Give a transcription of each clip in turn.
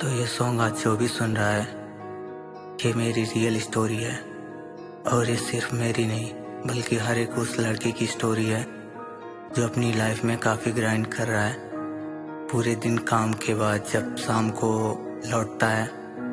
तो ये सॉन्ग आज जो भी सुन रहा है, ये मेरी रियल स्टोरी है। और ये सिर्फ मेरी नहीं बल्कि हर एक उस लड़के की स्टोरी है जो अपनी लाइफ में काफ़ी ग्राइंड कर रहा है। पूरे दिन काम के बाद जब शाम को लौटता है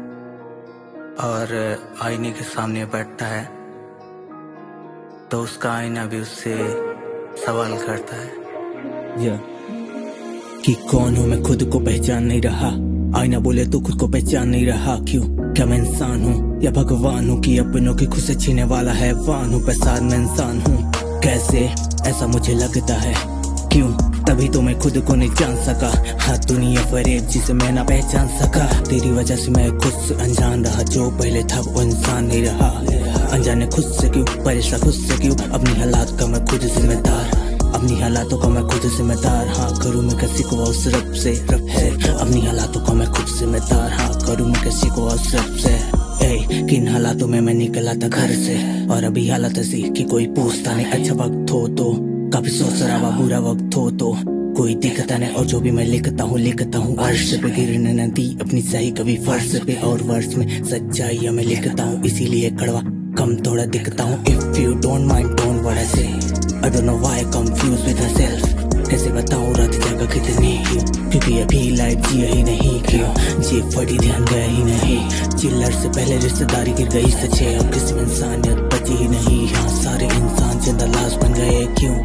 और आईने के सामने बैठता है तो उसका आईना भी उससे सवाल करता है कि कौन हूँ मैं खुद को पहचान नहीं रहा। आईना बोले तो खुद को पहचान नहीं रहा। क्यों? क्या मैं इंसान हूँ या भगवान हूँ कि अपनों की खुशी छीने वाला है वान हूँ? पैसा मैं इंसान हूँ कैसे ऐसा मुझे लगता है। क्यों? तभी तो मैं खुद को नहीं जान सका। हाँ दुनिया फरेब जिसे मैं ना पहचान सका। तेरी वजह से मैं खुद से अनजान रहा। जो पहले था वो इंसान नहीं रहा। अनजाने खुद से क्यों, परेशान खुद से क्यों। अपनी हालात का मैं खुद जिम्मेदार, अपनी हालातों का मैं खुद जिम्मेदार। हाँ करूँ मैं किसी को उस रब से अपनी हालातों का मैं खुद जिम्मेदार। हाँ करूँ मैं किसी को उस रब से। किन हालातों में मैं निकला था घर से और अभी हालत ऐसी कि कोई पूछता नहीं। अच्छा वक्त हो तो काफी सोच रहा, बुरा वक्त हो तो कोई दिखता नहीं। और जो भी मैं लिखता हूँ अर्श पे गिरने नदी अपनी सही कभी फर्श पे। और वर्ष में सच्चाई मैं लिखता हूँ इसीलिए कड़वा कम थोड़ा दिखता हूँ। If you don't mind don't what I say, I don't know why I confused with myself। कैसे बताऊँ रात जगह कितनी क्यों, क्योंकि अभी लाइफ जिया ही नहीं। क्यों जी फटी ध्यान गया ही नहीं। चिल्लर से पहले रिश्तेदारी गिर गई सच्चे। अब किसी में इंसानियत बची ही नहीं। हाँ सारे इंसान जिंदा लाश बन गए। क्यों?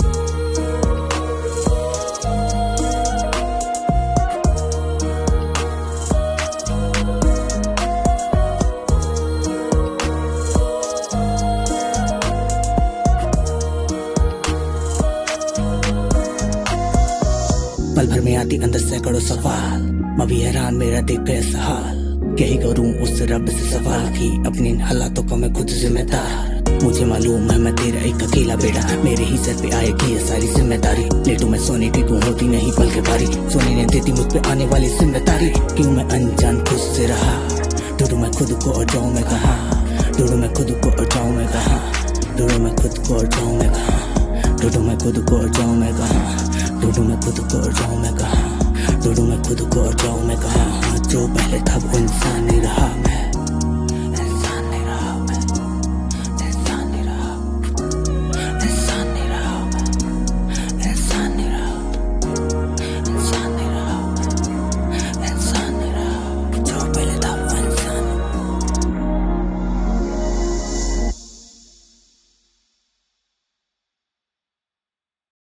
पल भर में आती अंदर सैकड़ों सवाल। मैं भी हैरान मेरा देख के ऐसा हाल। क्या ही करूं उस रब से सवाल की अपनी हालातों का मैं खुद जिम्मेदार। मुझे मालूम है मैं तेरा एक अकेला बेटा। मेरे ही सर पे आएगी ये सारी जिम्मेदारी। लेटू मैं सोने की तू होती नहीं पल के बारी। सोने ने देती मुझ पे आने वाली जिम्मेदारी। क्यों मैं अनजान खुद से रहा। ढूंढू मैं खुद को और जाऊं मैं कहाँ। ढूंढू मैं खुद को और जाऊं मैं कहाँ। ढूंढू मैं खुद को और जाऊं मैं कहाँ। ढूंढू मैं खुद को और जाऊं मैं कहाँ। ढूंढू मैं खुद को और जाऊं मैं कहाँ। ढूंढू मैं खुद को और जाऊं मैं कहाँ। जो पहले था वो इंसान नहीं रहा मैं।